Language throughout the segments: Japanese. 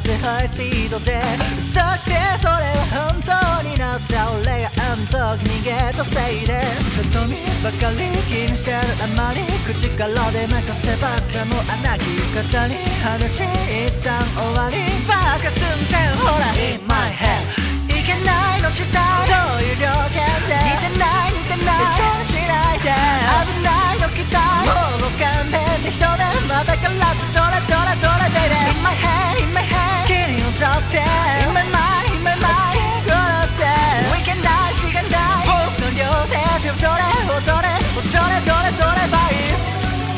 てハイスピードで作戦、それは本当になった俺があの時逃げたせいで外見ばかり気にしてるあまり口からで任せばっかも穴切り方に話一旦終わりバカ寸前ほら In my head いけないのしたいどういう了見で似てない似てない一緒にしないで危ないの期待もう勘弁で一目またからずどれどれどれ baby In my head In my head 好きに踊って In my mind In my mind 好きに踊って Weekend ないしがない僕の両手で踊れ踊れ踊れどれどれバイス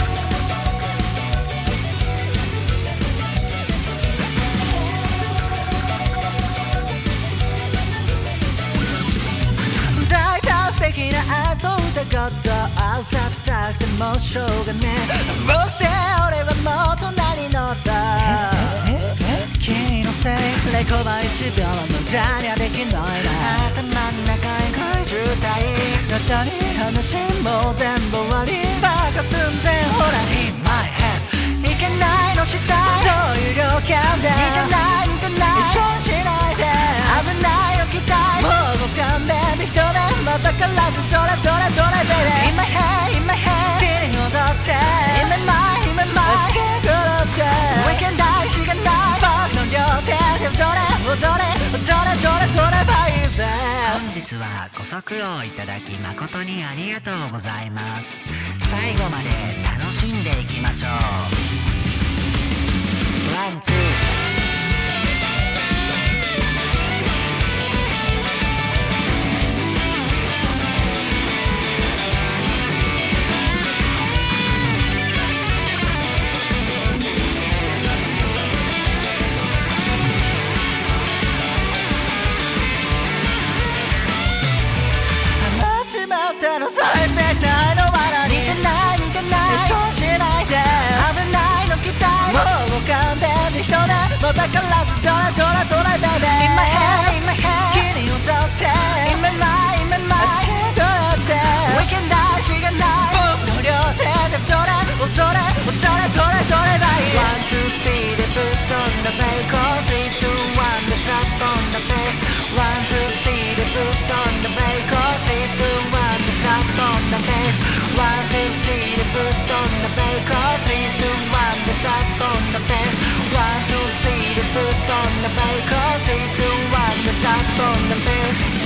素敵なアート歌ことあざったくてもしょうがねえ僕せ俺はもう隣に乗った君のせいレコーバー1秒の無駄にはできないな頭の中に来る渋滞のたに話もう全部終わりバカ寸前ほら In my head いけないのしたいそういう了見で似てない似てない一緒にしないで危ないよ期待もうご勘弁で一目またからずどれどれどれ baby In my head In my head 好きに踊って In my mind In my mind 好きに踊って Weekend 大しがない僕の両手で踊れ踊れ踊れどれどればいいぜ本日はご足労いただき誠にありがとうございます。最後まで楽しんでいきましょう。ワンツーそれスペックないの罠に似てない似てない一緒にしないで危ないの期待もう勘弁で一目またからずどれどれどれ baby In my head In my head 好きに踊って In my mind In my mind 好きに踊って Weekend 大しがない僕の両手で踊れ踊れ踊れどれどればいい One two three でぶっ飛んだベイコー3 2 1でサッポンだベース One two three でぶっ飛んだベイコー3 2 1Up on the bass, 1, 2, 3 でぶっ飛んだベイコー3, 2, 1で Up on the bass, 1, 2, 3でぶっ飛んだベイコー3, 2, 1で Up on the bass